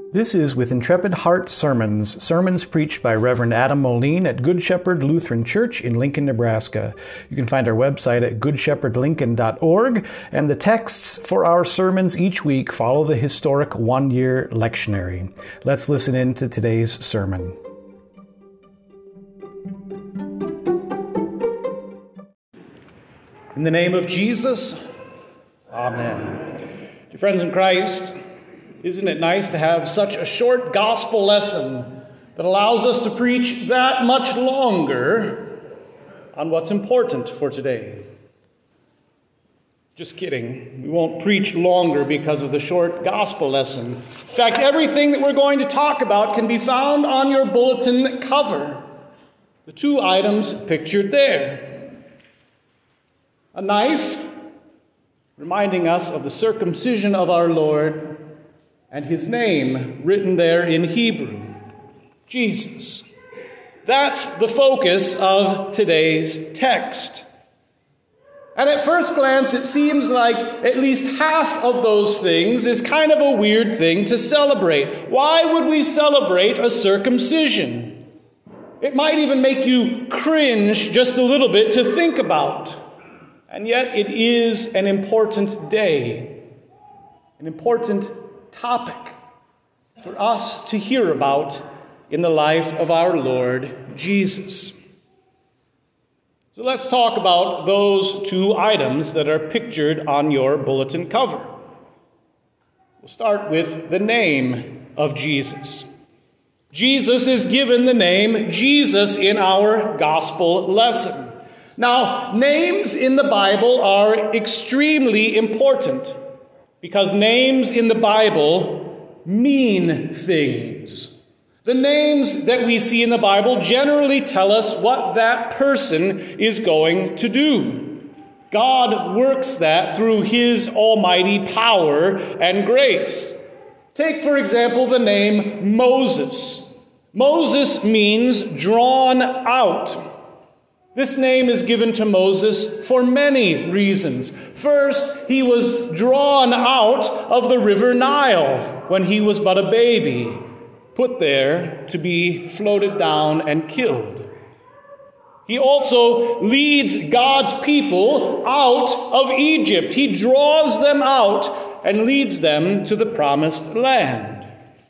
This is With Intrepid Heart sermons preached by Reverend Adam Moline at Good Shepherd Lutheran Church in Lincoln, Nebraska. You can find our website at goodshepherdlincoln.org, and the texts for our sermons each week follow the historic one-year lectionary. Let's listen in to today's sermon. In the name of Jesus, Amen. Dear friends in Christ, isn't it nice to have such a short gospel lesson that allows us to preach that much longer on what's important for today? Just kidding. We won't preach longer because of the short gospel lesson. In fact, everything that we're going to talk about can be found on your bulletin cover. The two items pictured there. A knife, reminding us of the circumcision of our Lord, and his name written there in Hebrew, Jesus. That's the focus of today's text. And at first glance, it seems like at least half of those things is kind of a weird thing to celebrate. Why would we celebrate a circumcision? It might even make you cringe just a little bit to think about. And yet it is an important day, an important topic for us to hear about in the life of our Lord Jesus. So let's talk about those two items that are pictured on your bulletin cover. We'll start with the name of Jesus. Jesus is given the name Jesus in our gospel lesson. Now, names in the Bible are extremely important, because names in the Bible mean things. The names that we see in the Bible generally tell us what that person is going to do. God works that through his almighty power and grace. Take, for example, the name Moses. Moses means drawn out. This name is given to Moses for many reasons. First, he was drawn out of the river Nile when he was but a baby, put there to be floated down and killed. He also leads God's people out of Egypt. He draws them out and leads them to the promised land.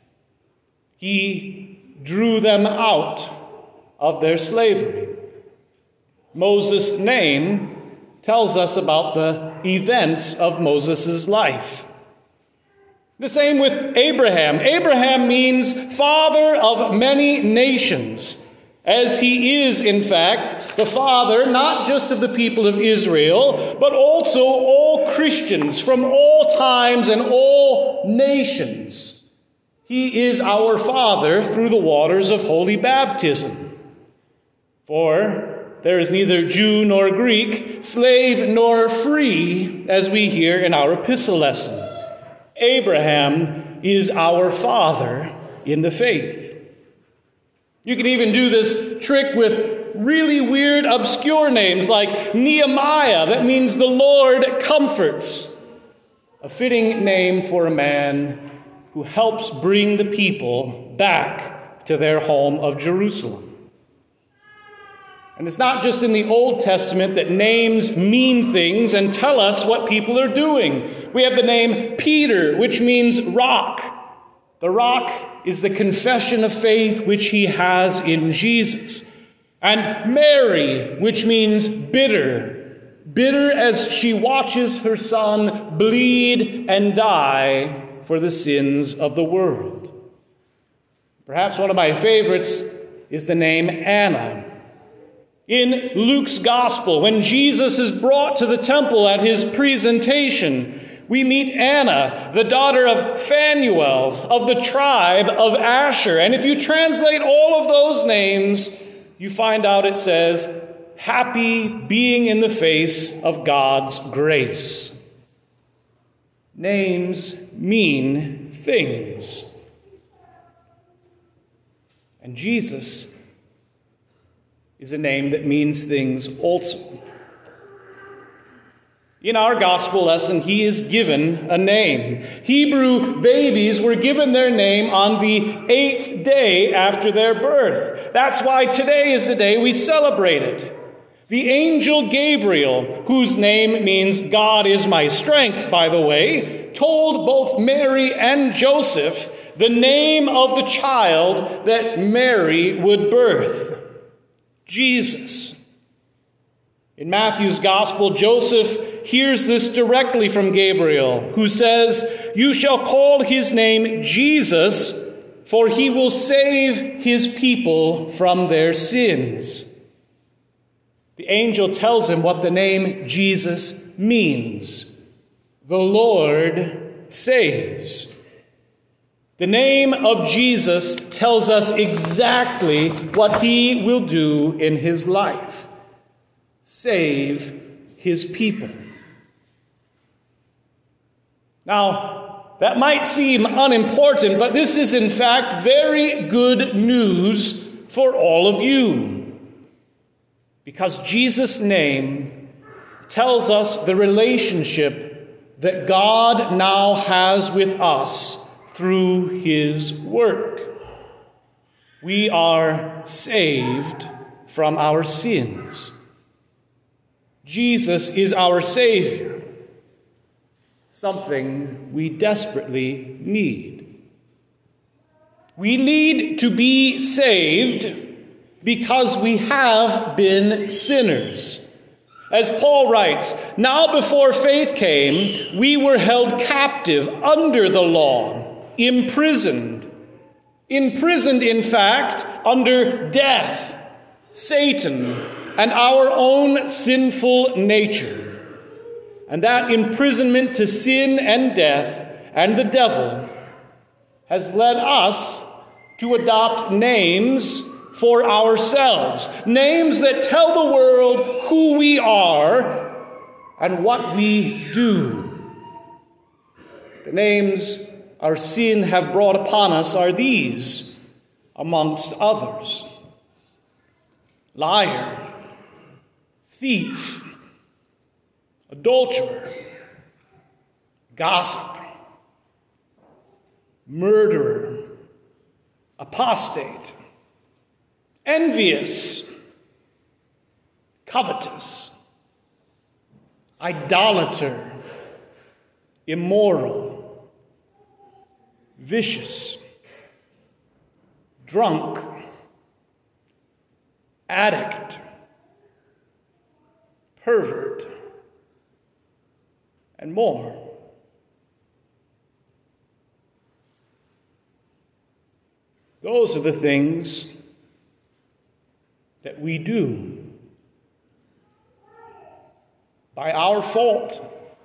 He drew them out of their slavery. Moses' name tells us about the events of Moses' life. The same with Abraham. Abraham means father of many nations, as he is, in fact, the father not just of the people of Israel, but also all Christians from all times and all nations. He is our father through the waters of holy baptism. For there is neither Jew nor Greek, slave nor free, as we hear in our epistle lesson. Abraham is our father in the faith. You can even do this trick with really weird, obscure names like Nehemiah. That means the Lord comforts. A fitting name for a man who helps bring the people back to their home of Jerusalem. And it's not just in the Old Testament that names mean things and tell us what people are doing. We have the name Peter, which means rock. The rock is the confession of faith which he has in Jesus. And Mary, which means bitter. Bitter as she watches her son bleed and die for the sins of the world. Perhaps one of my favorites is the name Anna. In Luke's gospel, when Jesus is brought to the temple at his presentation, we meet Anna, the daughter of Phanuel of the tribe of Asher. And if you translate all of those names, you find out it says, happy being in the face of God's grace. Names mean things. And Jesus is a name that means things also. In our gospel lesson, he is given a name. Hebrew babies were given their name on the 8th day after their birth. That's why today is the day we celebrate it. The angel Gabriel, whose name means God is my strength, by the way, told both Mary and Joseph the name of the child that Mary would birth: Jesus. In Matthew's gospel, Joseph hears this directly from Gabriel, who says, "You shall call his name Jesus, for he will save his people from their sins." The angel tells him what the name Jesus means: the Lord saves. The name of Jesus tells us exactly what he will do in his life: save his people. Now, that might seem unimportant, but this is in fact very good news for all of you, because Jesus' name tells us the relationship that God now has with us through his work. We are saved from our sins. Jesus is our Savior, something we desperately need. We need to be saved because we have been sinners. As Paul writes, "Now before faith came, we were held captive under the law, imprisoned, in fact, under death, Satan, and our own sinful nature. And that imprisonment to sin and death and the devil has led us to adopt names for ourselves, names that tell the world who we are and what we do. The names our sin have brought upon us are these, amongst others: liar, thief, adulterer, gossip, murderer, apostate, envious, covetous, idolater, immoral, vicious, drunk, addict, pervert, and more. Those are the things that we do by our fault,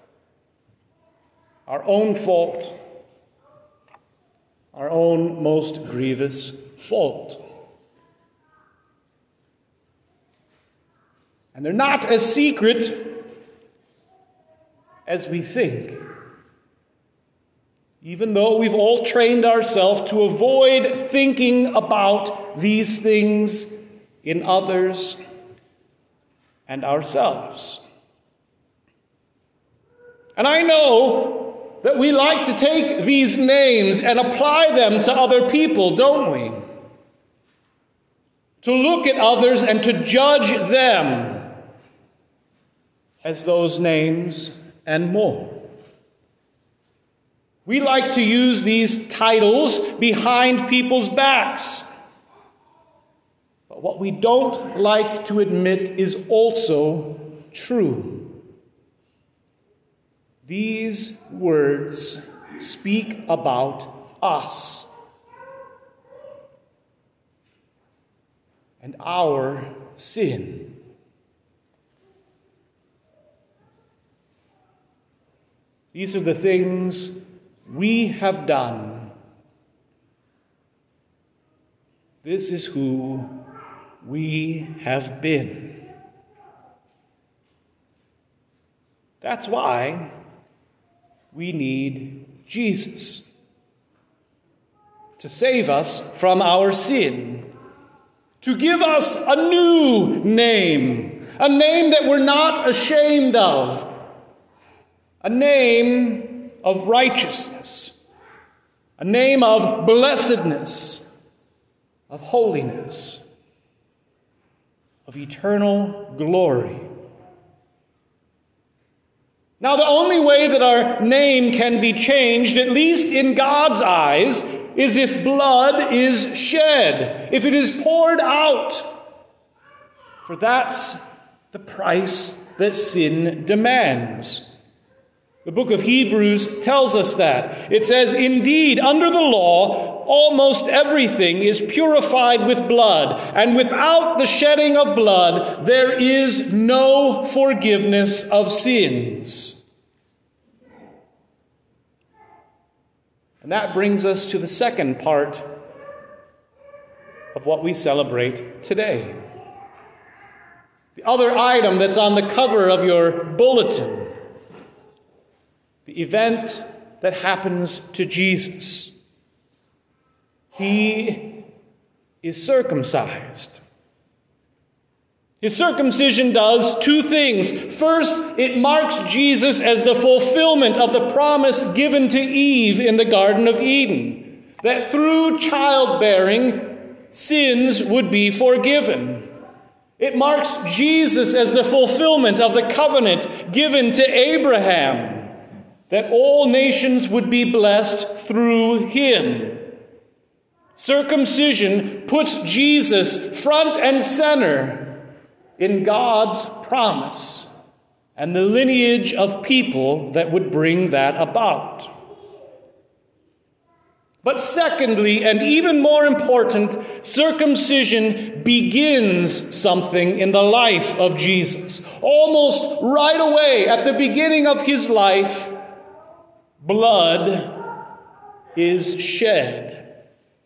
our own fault, our own most grievous fault. And they're not as secret as we think. Even though we've all trained ourselves to avoid thinking about these things in others and ourselves. And I know that we like to take these names and apply them to other people, don't we? To look at others and to judge them as those names and more. We like to use these titles behind people's backs. But what we don't like to admit is also true. These words speak about us and our sin. These are the things we have done. This is who we have been. That's why we need Jesus to save us from our sin, to give us a new name, a name that we're not ashamed of, a name of righteousness, a name of blessedness, of holiness, of eternal glory. Now, the only way that our name can be changed, at least in God's eyes, is if blood is shed, if it is poured out. For that's the price that sin demands. The book of Hebrews tells us that. It says, "Indeed, under the law, almost everything is purified with blood, and without the shedding of blood, there is no forgiveness of sins." And that brings us to the second part of what we celebrate today. The other item that's on the cover of your bulletin, the event that happens to Jesus. He is circumcised. His circumcision does two things. First, it marks Jesus as the fulfillment of the promise given to Eve in the Garden of Eden, that through childbearing, sins would be forgiven. It marks Jesus as the fulfillment of the covenant given to Abraham, that all nations would be blessed through him. Circumcision puts Jesus front and center in God's promise and the lineage of people that would bring that about. But secondly, and even more important, circumcision begins something in the life of Jesus. Almost right away, at the beginning of his life, blood is shed.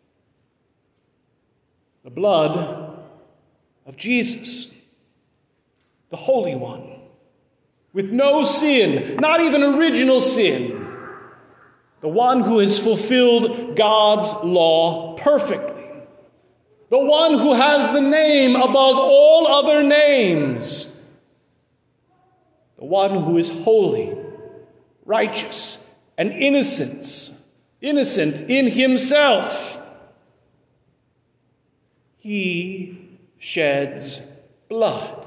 The blood of Jesus, the Holy One, with no sin, not even original sin, the one who has fulfilled God's law perfectly, the one who has the name above all other names, the one who is holy, righteous, and innocent in himself. He sheds blood.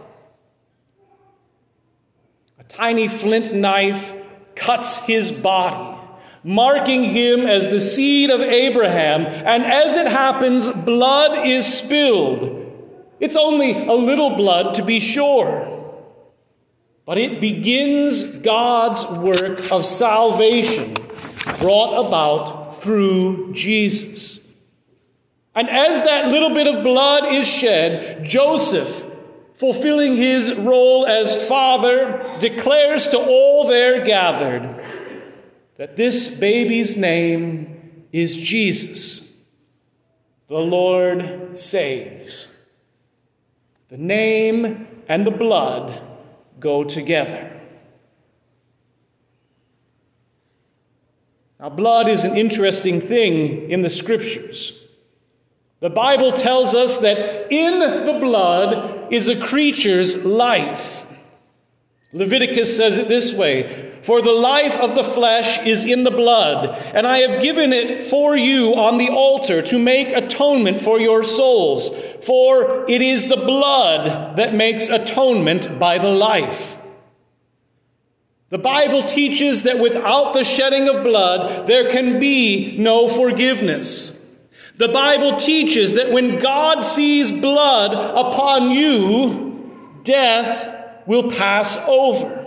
A tiny flint knife cuts his body, marking him as the seed of Abraham, and as it happens, blood is spilled. It's only a little blood, to be sure, but it begins God's work of salvation brought about through Jesus. And as that little bit of blood is shed, Joseph, fulfilling his role as father, declares to all there gathered that this baby's name is Jesus. The Lord saves. The name and the blood go together. Now, blood is an interesting thing in the Scriptures. The Bible tells us that in the blood is a creature's life. Leviticus says it this way: "For the life of the flesh is in the blood, and I have given it for you on the altar to make atonement for your souls. For it is the blood that makes atonement by the life." The Bible teaches that without the shedding of blood, there can be no forgiveness. The Bible teaches that when God sees blood upon you, death will pass over.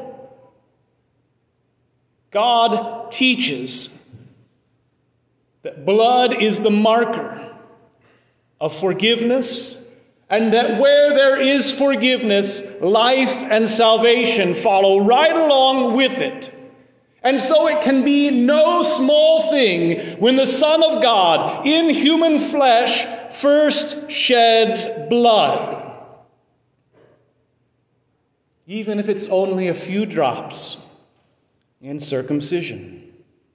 God teaches that blood is the marker of forgiveness, and that where there is forgiveness, life and salvation follow right along with it. And so it can be no small thing when the Son of God in human flesh first sheds blood. Even if it's only a few drops in circumcision.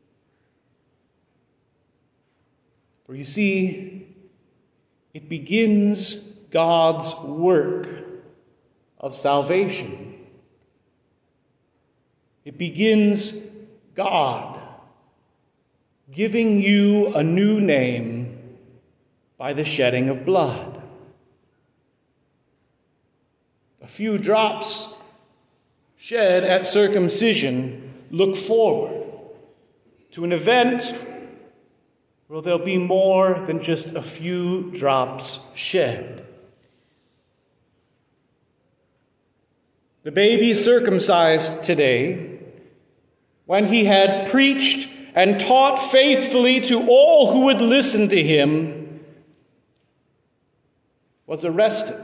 For you see, it begins God's work of salvation. It begins God giving you a new name by the shedding of blood. A few drops shed at circumcision look forward to an event where there'll be more than just a few drops shed. The baby circumcised today, when he had preached and taught faithfully to all who would listen to him, was arrested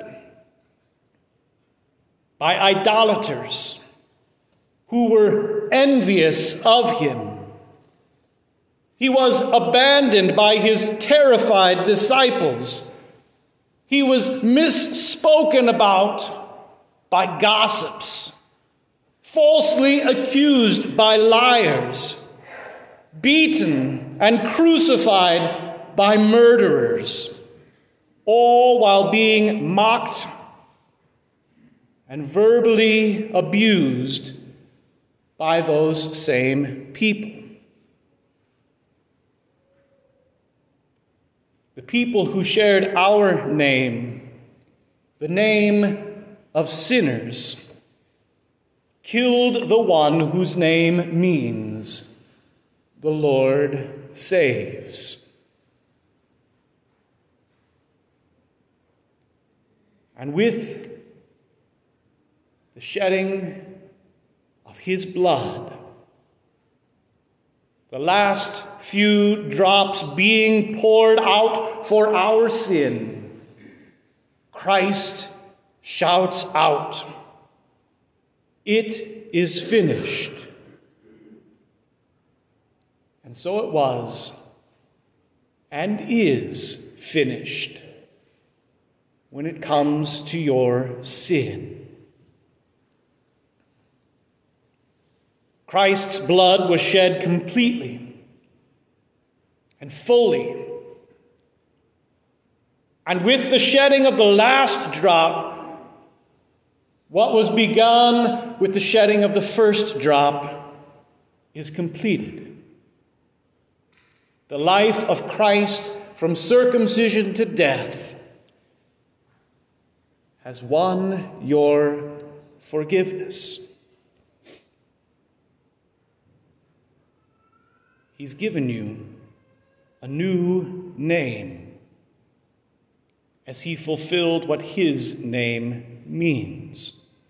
by idolaters who were envious of him. He was abandoned by his terrified disciples. He was misspoken about by gossips, falsely accused by liars, beaten and crucified by murderers, all while being mocked and verbally abused by those same people. The people who shared our name, the name of sinners, killed the one whose name means the Lord saves. And with the shedding of his blood, the last few drops being poured out for our sin, Christ shouts out, "It is finished." And so it was and is finished when it comes to your sin. Christ's blood was shed completely and fully. And with the shedding of the last drop, what was begun with the shedding of the first drop is completed. The life of Christ from circumcision to death has won your forgiveness. He's given you a new name as he fulfilled what his name means.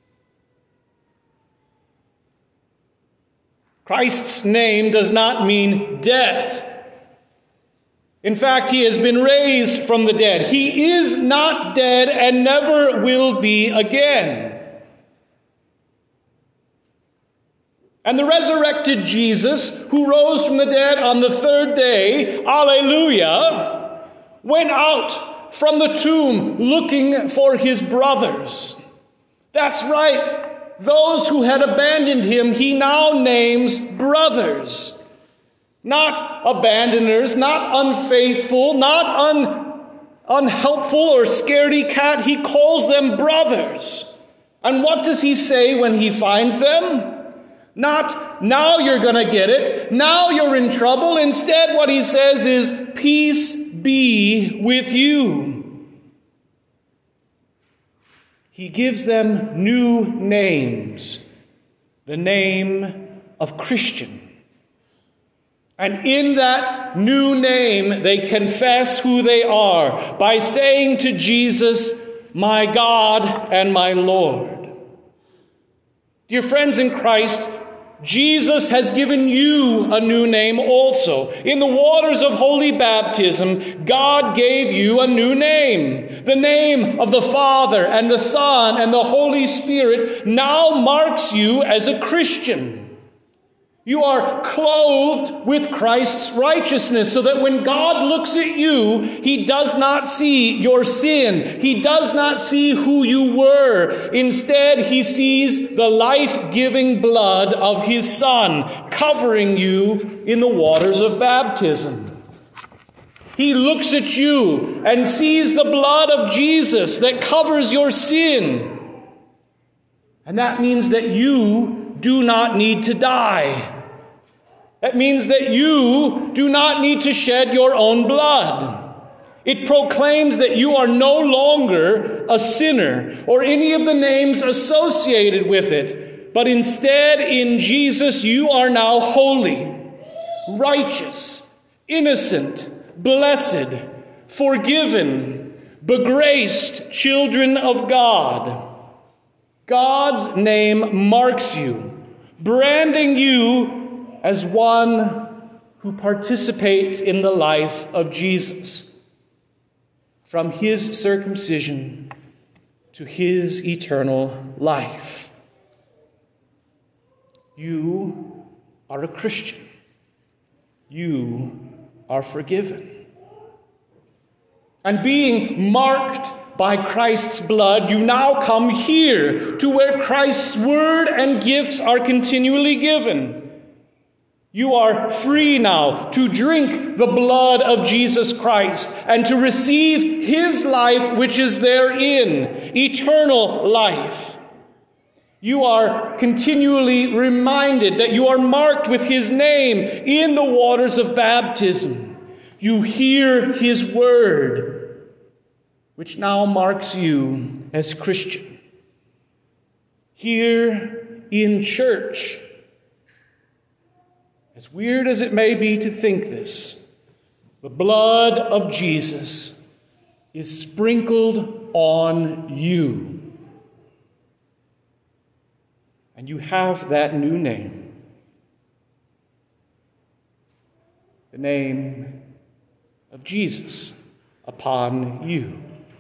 Christ's name does not mean death. In fact, he has been raised from the dead. He is not dead and never will be again. And the resurrected Jesus, who rose from the dead on the third day, alleluia, went out from the tomb looking for his brothers. That's right. Those who had abandoned him, he now names brothers. Not abandoners, not unfaithful, not unhelpful or scaredy cat. He calls them brothers. And what does he say when he finds them? Not, now you're going to get it, now you're in trouble. Instead, what he says is, peace be with you. He gives them new names, the name of Christian. And in that new name, they confess who they are by saying to Jesus, my God and my Lord. Dear friends in Christ, Jesus has given you a new name also. In the waters of holy baptism, God gave you a new name. The name of the Father and the Son and the Holy Spirit now marks you as a Christian. You are clothed with Christ's righteousness so that when God looks at you, he does not see your sin. He does not see who you were. Instead, he sees the life-giving blood of his Son covering you in the waters of baptism. He looks at you and sees the blood of Jesus that covers your sin. And that means that you do not need to die. That means that you do not need to shed your own blood. It proclaims that you are no longer a sinner or any of the names associated with it, but instead in Jesus you are now holy, righteous, innocent, blessed, forgiven, begraced children of God. God's name marks you, branding you as one who participates in the life of Jesus, from his circumcision to his eternal life. You are a Christian. You are forgiven. And being marked by Christ's blood, you now come here to where Christ's word and gifts are continually given. You are free now to drink the blood of Jesus Christ and to receive his life which is therein, eternal life. You are continually reminded that you are marked with his name in the waters of baptism. You hear his word, which now marks you as Christian. Here in church, as weird as it may be to think this, the blood of Jesus is sprinkled on you. And you have that new name. The name of Jesus upon you.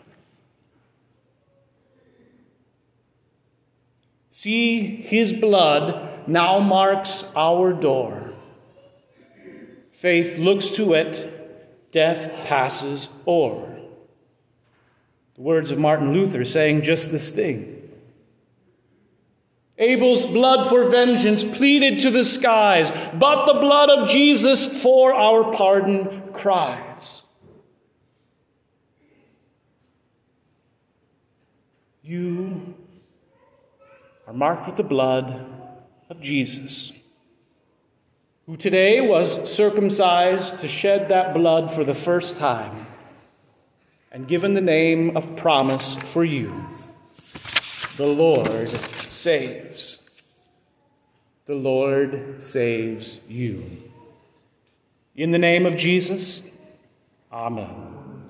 See, his blood now marks our door. Faith looks to it, death passes o'er. The words of Martin Luther saying just this thing. Abel's blood for vengeance pleaded to the skies, but the blood of Jesus for our pardon cries. You are marked with the blood of Jesus, who today was circumcised to shed that blood for the first time and given the name of promise for you. The Lord saves. The Lord saves you. In the name of Jesus, amen.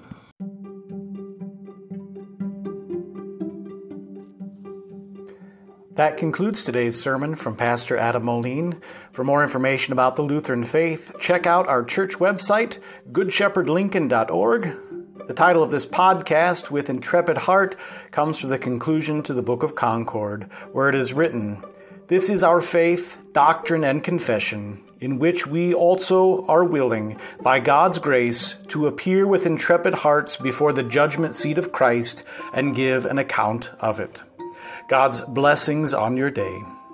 That concludes today's sermon from Pastor Adam Moline. For more information about the Lutheran faith, check out our church website, goodshepherdlincoln.org. The title of this podcast, With Intrepid Heart, comes from the conclusion to the Book of Concord, where it is written, "This is our faith, doctrine, and confession, in which we also are willing, by God's grace, to appear with intrepid hearts before the judgment seat of Christ and give an account of it." God's blessings on your day.